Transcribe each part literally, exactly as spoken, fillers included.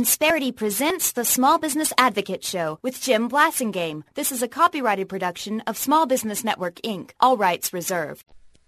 Insperity presents the Small Business Advocate Show with Jim Blasingame. This is a copyrighted production of Small Business Network, Incorporated. All rights reserved.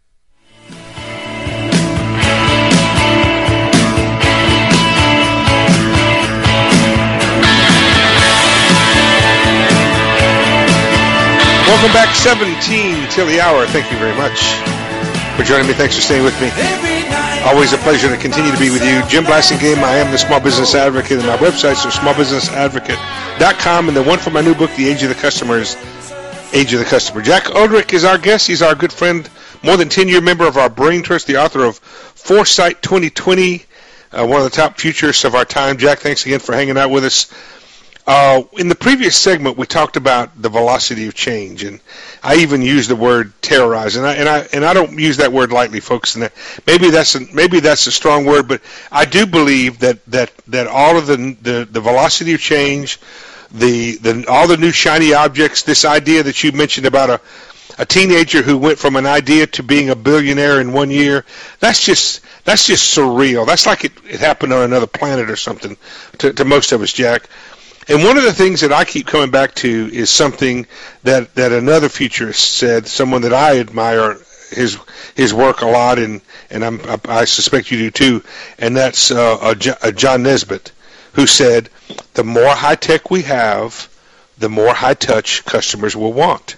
Welcome back, seventeen till the hour. Thank you very much for joining me. Thanks for staying with me. Always a pleasure to continue to be with you. Jim Blasingame. I am the Small Business Advocate, and my websites are small business advocate dot com, and the one for my new book, The Age of the Customer, is Age of the Customer. Jack Odrick is our guest. He's our good friend, more than ten-year member of our Brain Trust, the author of Foresight twenty twenty, uh, one of the top futurists of our time. Jack, thanks again for hanging out with us. Uh, in the previous segment, we talked about the velocity of change, and I even used the word terrorize, and I and I and I don't use that word lightly, folks. And that, maybe that's a, maybe that's a strong word, but I do believe that that, that all of the, the the velocity of change, the the all the new shiny objects, this idea that you mentioned about a a teenager who went from an idea to being a billionaire in one year, that's just that's just surreal. That's like it, it happened on another planet or something to, to most of us, Jack. And one of the things that I keep coming back to is something that, that another futurist said, someone that I admire his his work a lot, and, and I'm, I, I suspect you do too, and that's uh, a, a John Nesbitt, who said, the more high-tech we have, the more high-touch customers will want.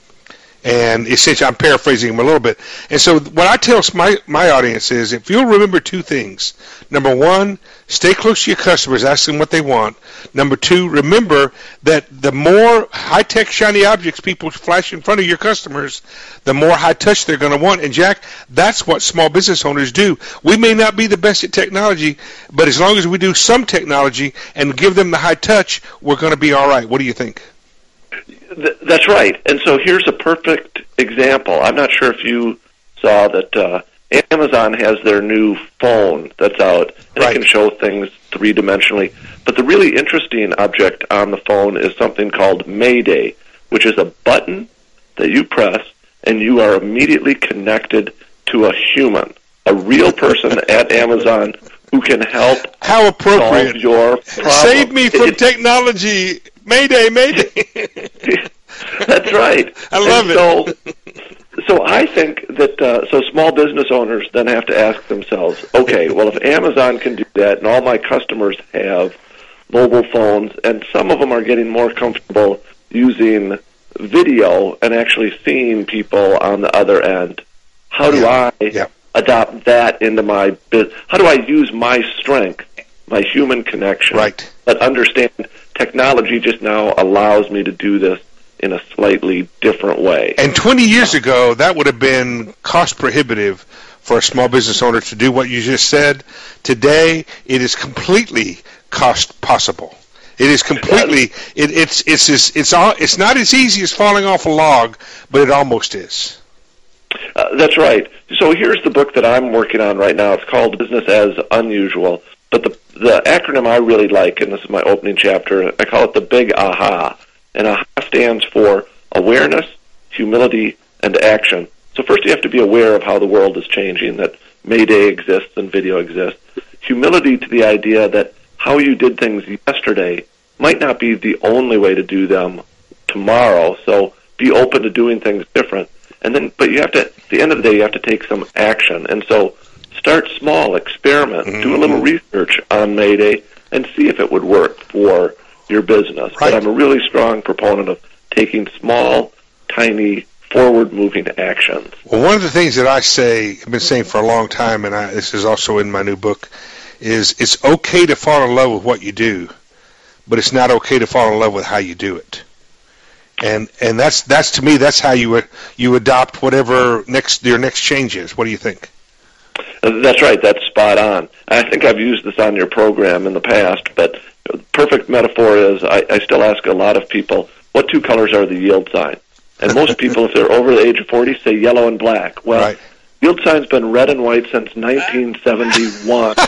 And essentially, I'm paraphrasing him a little bit. And so what I tell my, my audience is, if you'll remember two things. Number one, stay close to your customers, ask them what they want. Number two, remember that the more high-tech, shiny objects people flash in front of your customers, the more high-touch they're going to want. And, Jack, that's what small business owners do. We may not be the best at technology, but as long as we do some technology and give them the high-touch, we're going to be all right. What do you think? That's right. And so here's a perfect example. I'm not sure if you saw that uh, Amazon has their new phone that's out, and right. It can show things three-dimensionally. But the really interesting object on the phone is something called Mayday, which is a button that you press, and you are immediately connected to a human, a real person at Amazon who can help How appropriate. solve your problem. Save me from it, technology. Mayday, Mayday. That's right. I love and it. So, so I think that uh, so small business owners then have to ask themselves, okay, well, if Amazon can do that, and all my customers have mobile phones, and some of them are getting more comfortable using video and actually seeing people on the other end, how do yeah. I yeah. adopt that into my business? How do I use my strength, my human connection, right. but understand technology just now allows me to do this in a slightly different way. And twenty years ago, that would have been cost prohibitive for a small business owner to do what you just said. Today, it is completely cost possible. It is completely. It, it's it's it's it's all. It's not as easy as falling off a log, but it almost is. Uh, that's right. So here's the book that I'm working on right now. It's called Business as Unusual. But the the acronym I really like, and this is my opening chapter, I call it the Big Aha. And AHA stands for awareness, humility, and action. So first you have to be aware of how the world is changing, that Mayday exists and video exists. Humility to the idea that how you did things yesterday might not be the only way to do them tomorrow. So be open to doing things different. And then, but you have to, at the end of the day, you have to take some action. And so start small, experiment, mm-hmm. do a little research on Mayday, and see if it would work for your business. Right. But I'm a really strong proponent of taking small, tiny, forward-moving actions. Well, one of the things that I say, I've been saying for a long time, and I, this is also in my new book, is it's okay to fall in love with what you do, but it's not okay to fall in love with how you do it. And and that's that's to me that's how you you adopt whatever next your next change is. What do you think? That's right. That's spot on. I think I've used this on your program in the past, but the perfect metaphor is I, I still ask a lot of people, what two colors are the yield sign? And most people, if they're over the age of forty, say yellow and black. Well, right. Yield sign's been red and white since nineteen seventy-one.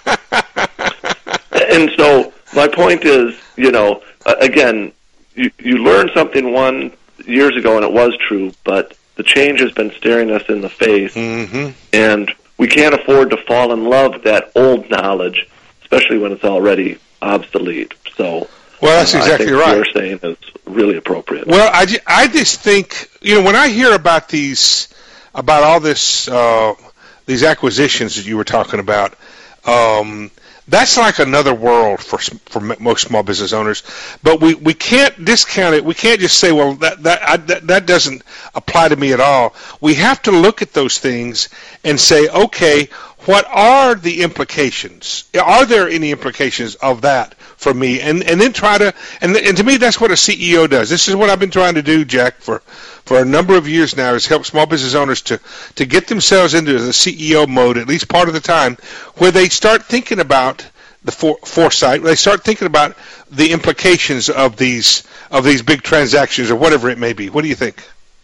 And so my point is, you know, again, you, you learned something one years ago and it was true, but the change has been staring us in the face, mm-hmm. and we can't afford to fall in love with that old knowledge, especially when it's already obsolete. So, well, that's uh, exactly I think right. What you're saying is really appropriate. Well, I, ju- I just think, you know, when I hear about these, about all this, uh, these acquisitions that you were talking about, um, that's like another world for for most small business owners. But we, we can't discount it. We can't just say, well, that that, I, that that doesn't apply to me at all. We have to look at those things and say, okay, what are the implications? Are there any implications of that for me? And and then try to, and and to me, that's what a C E O does. This is what I've been trying to do, Jack, for for a number of years now, is help small business owners to, to get themselves into the C E O mode, at least part of the time, where they start thinking about the for, foresight, they start thinking about the implications of these of these big transactions or whatever it may be. What do you think?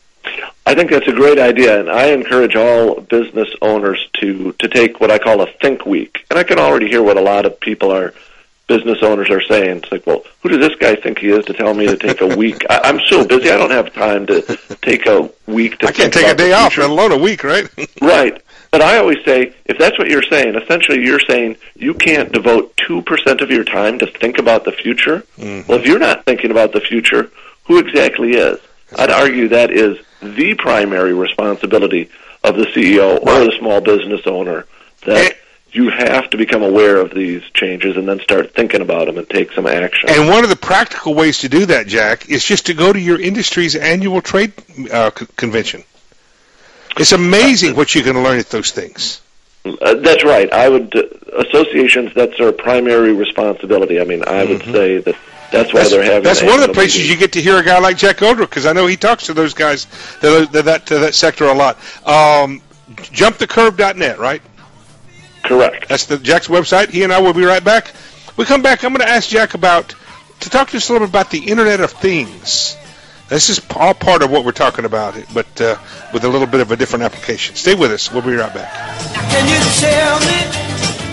I think that's a great idea, and I encourage all business owners to, to take what I call a think week. And I can already hear what a lot of people are, business owners are saying. It's like, well, who does this guy think he is to tell me to take a week? I, I'm so busy, I don't have time to take a week to I can't think take about a day the off, future. let alone a week, right? Right. But I always say, if that's what you're saying, essentially you're saying you can't devote two percent of your time to think about the future. Mm-hmm. Well, if you're not thinking about the future, who exactly is? I'd argue that is the primary responsibility of the C E O or the small business owner, that you have to become aware of these changes and then start thinking about them and take some action. And one of the practical ways to do that, Jack, is just to go to your industry's annual trade uh, c- convention. It's amazing what you can learn at those things. Uh, that's right. I would uh, associations. That's their primary responsibility. I mean, I would mm-hmm. say that that's why that's, they're having. That's one of the places meeting. You get to hear a guy like Jack Oldrock, because I know he talks to those guys that that that, uh, that sector a lot. Um, jump the curve dot net, right? Correct. That's the Jack's website. He and I will be right back. We come back. I'm going to ask Jack about to talk to us a little bit about the Internet of Things. This is all part of what we're talking about, but uh, with a little bit of a different application. Stay with us. We'll be right back. Can you tell me?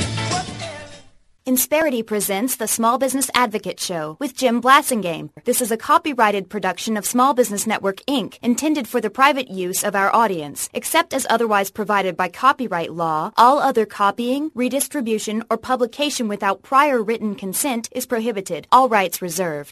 Insperity presents the Small Business Advocate Show with Jim Blasingame. This is a copyrighted production of Small Business Network, Incorporated, intended for the private use of our audience. Except as otherwise provided by copyright law, all other copying, redistribution, or publication without prior written consent is prohibited. All rights reserved.